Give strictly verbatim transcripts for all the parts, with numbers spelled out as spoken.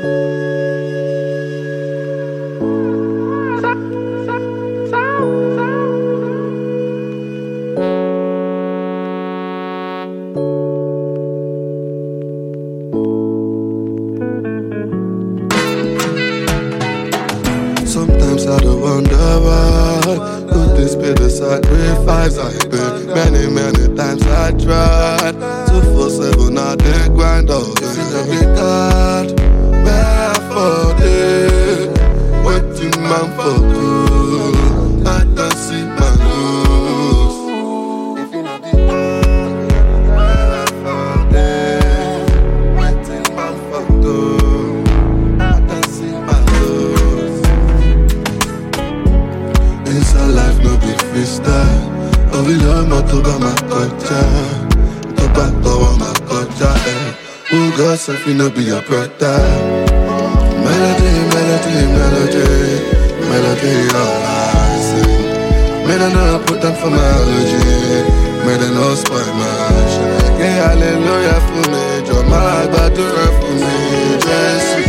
Sometimes I do wonder why could this be the sacrifice I paid? Many, many times I tried two four seven I did grind out in every God. Where for day? Waiting man for good. I don't see my lose. If you know the where for day? Waiting man for good. I don't see my lose. Inside life no be freestyle. Oh we love my to buy my culture. To buy power my culture. Eh. Who got something no be your brother? Melody, melody, melody, melody, all I sing. Made I know put them for my allergy. Made I know spoil my shit. Yeah, hallelujah for me. Draw my bad for me. Jesus.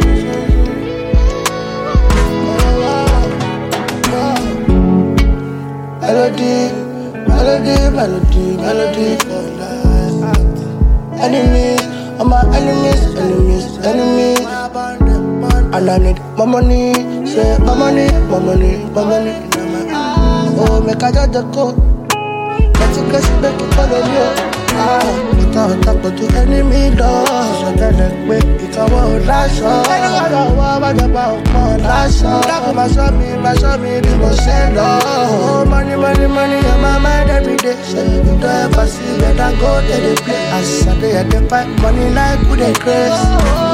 Melody, melody, melody, melody for life. Enemies, all my enemies, enemies, enemies. And I need my money, say my money, my money, my money. Oh, make I just go. Let's get it back to follow me. Ah, without talk to enemy doors. So then I quit, it can walk last shot. I don't want to about my last shot. Talk my show me, my show me, be my send oh, money, money, money on my mind every day. So you don't ever see me, I go to the place. I said they had to fight money like who they crazy.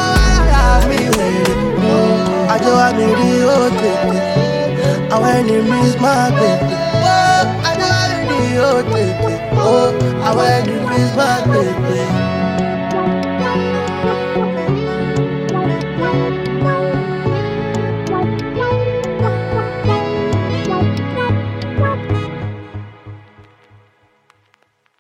I just want me the old baby. I want to miss my baby. Oh, I just want me the old baby. Oh, I want to miss my baby.